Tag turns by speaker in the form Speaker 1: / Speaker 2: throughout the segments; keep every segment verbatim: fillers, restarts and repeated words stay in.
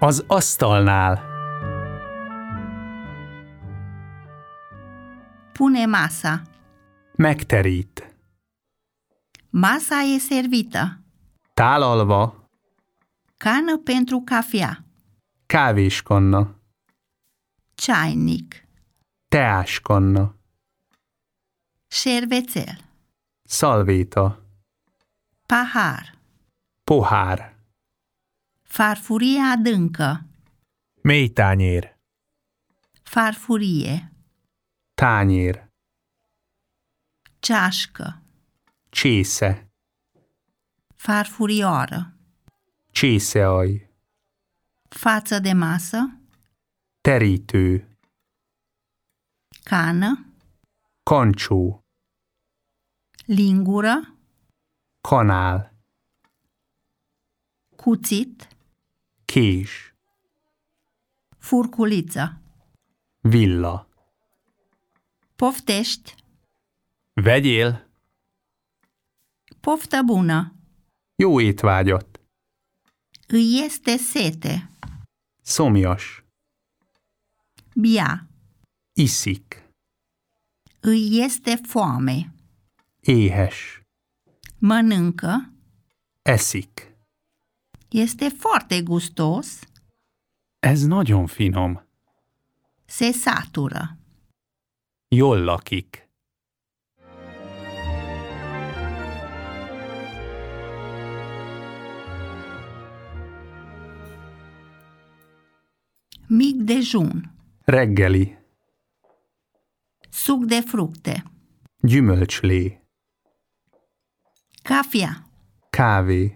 Speaker 1: Az asztalnál.
Speaker 2: Pune masa.
Speaker 1: Megterít.
Speaker 2: Masa e servită.
Speaker 1: Tálalva.
Speaker 2: Cană pentru cafea.
Speaker 1: Kávéskanna.
Speaker 2: Ceainic.
Speaker 1: Teáskanna.
Speaker 2: Șervețel.
Speaker 1: Szalvéta.
Speaker 2: Pahar.
Speaker 1: Pohár.
Speaker 2: Farfurie adâncă.
Speaker 1: Mélytányér.
Speaker 2: Farfurie.
Speaker 1: Tányér.
Speaker 2: Ceașcă.
Speaker 1: Csésze.
Speaker 2: Farfurioară.
Speaker 1: Csészealj.
Speaker 2: Față de masă.
Speaker 1: Terítő.
Speaker 2: Cană.
Speaker 1: Kancsó.
Speaker 2: Lingură.
Speaker 1: Kanál.
Speaker 2: Cuțit.
Speaker 1: Kés.
Speaker 2: Furculiță.
Speaker 1: Villa.
Speaker 2: Poftești.
Speaker 1: Vegyél.
Speaker 2: Poftă bună.
Speaker 1: Jó étvágyat.
Speaker 2: Îi este sete.
Speaker 1: Szomjas.
Speaker 2: Bia.
Speaker 1: Iszik.
Speaker 2: Îi este foame.
Speaker 1: Éhes.
Speaker 2: Mănâncă.
Speaker 1: Eszik.
Speaker 2: Este foarte gustos.
Speaker 1: Ez nagyon finom.
Speaker 2: Se satură.
Speaker 1: Jól lakik.
Speaker 2: Mic dejun.
Speaker 1: Reggeli.
Speaker 2: Suc de fructe.
Speaker 1: Gyümölcslé.
Speaker 2: Cafea.
Speaker 1: Kávé.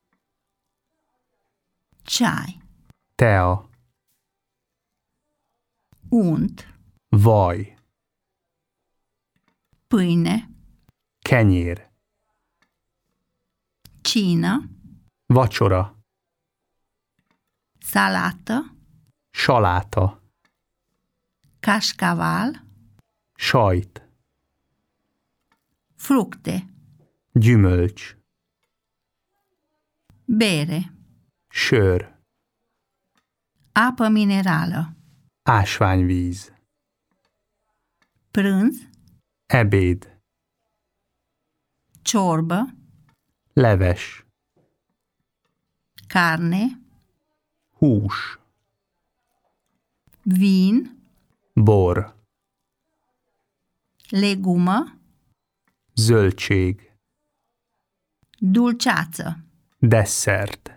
Speaker 2: Ceai.
Speaker 1: Tea.
Speaker 2: Unt.
Speaker 1: Vaj.
Speaker 2: Pâine.
Speaker 1: Kenyér.
Speaker 2: Cină.
Speaker 1: Vacsora.
Speaker 2: Salată.
Speaker 1: Saláta.
Speaker 2: Cașcaval.
Speaker 1: Sajt.
Speaker 2: Fructe.
Speaker 1: Gyümölcs.
Speaker 2: Bere.
Speaker 1: Sör.
Speaker 2: Apă minerală.
Speaker 1: Ásványvíz.
Speaker 2: Prânz.
Speaker 1: Ebéd.
Speaker 2: Ciorbă.
Speaker 1: Leves.
Speaker 2: Carne.
Speaker 1: Hús.
Speaker 2: Vin.
Speaker 1: Bor.
Speaker 2: Legumă.
Speaker 1: Zöldség.
Speaker 2: Dulceață.
Speaker 1: Desszert.